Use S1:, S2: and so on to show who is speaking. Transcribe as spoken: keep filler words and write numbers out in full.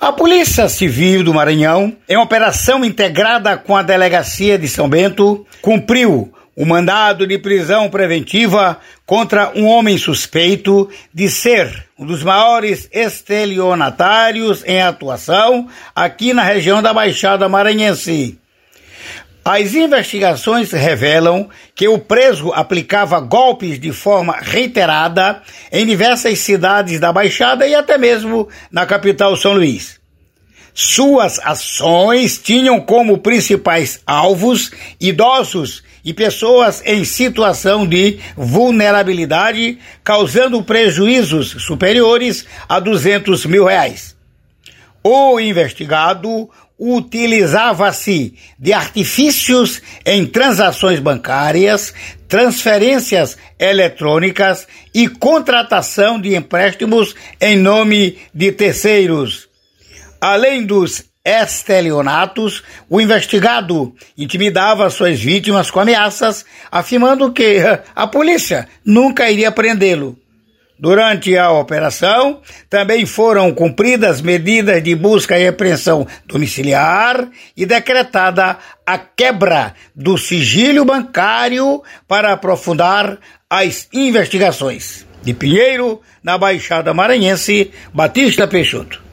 S1: A Polícia Civil do Maranhão, em operação integrada com a Delegacia de São Bento, cumpriu o mandado de prisão preventiva contra um homem suspeito de ser um dos maiores estelionatários em atuação aqui na região da Baixada Maranhense. As investigações revelam que o preso aplicava golpes de forma reiterada em diversas cidades da Baixada e até mesmo na capital São Luís. Suas ações tinham como principais alvos idosos e pessoas em situação de vulnerabilidade, causando prejuízos superiores a duzentos mil reais. O investigado utilizava-se de artifícios em transações bancárias, transferências eletrônicas e contratação de empréstimos em nome de terceiros. Além dos estelionatos, o investigado intimidava suas vítimas com ameaças, afirmando que a polícia nunca iria prendê-lo. Durante a operação, também foram cumpridas medidas de busca e apreensão domiciliar e decretada a quebra do sigilo bancário para aprofundar as investigações. De Pinheiro, na Baixada Maranhense, Batista Peixoto.